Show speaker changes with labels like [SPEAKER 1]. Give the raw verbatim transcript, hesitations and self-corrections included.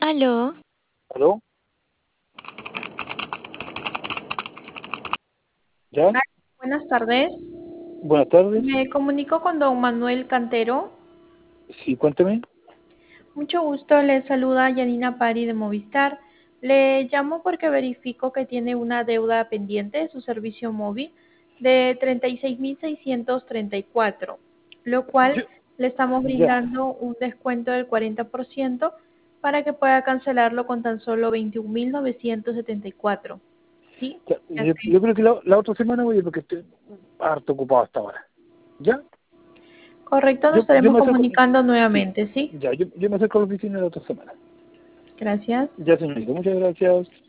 [SPEAKER 1] Aló,
[SPEAKER 2] ¿Aló? ¿Ya?
[SPEAKER 1] buenas tardes.
[SPEAKER 2] Buenas tardes.
[SPEAKER 1] Me comunico con don Manuel Cantero.
[SPEAKER 2] Sí, cuénteme.
[SPEAKER 1] Mucho gusto, le saluda Yanina Pari de Movistar. Le llamo porque verifico que tiene una deuda pendiente de su servicio móvil de treinta y seis mil seiscientos treinta y cuatro, lo cual
[SPEAKER 2] Yo,
[SPEAKER 1] le estamos
[SPEAKER 2] ya,
[SPEAKER 1] brindando un descuento del cuarenta por ciento para que pueda cancelarlo con tan solo veintiún mil novecientos setenta y cuatro. ¿Sí?
[SPEAKER 2] ya.
[SPEAKER 1] Ya
[SPEAKER 2] Yo,
[SPEAKER 1] sé.
[SPEAKER 2] yo creo que la, la otra semana voy a ir porque estoy harto ocupado hasta ahora. ¿Ya?
[SPEAKER 1] Correcto, nos
[SPEAKER 2] Yo, yo
[SPEAKER 1] estaremos
[SPEAKER 2] me acerco.
[SPEAKER 1] comunicando
[SPEAKER 2] Sí,
[SPEAKER 1] nuevamente, ¿sí?
[SPEAKER 2] ya, yo, yo me acerco a la oficina la otra semana.
[SPEAKER 1] Gracias.
[SPEAKER 2] Ya, señorita, muchas gracias.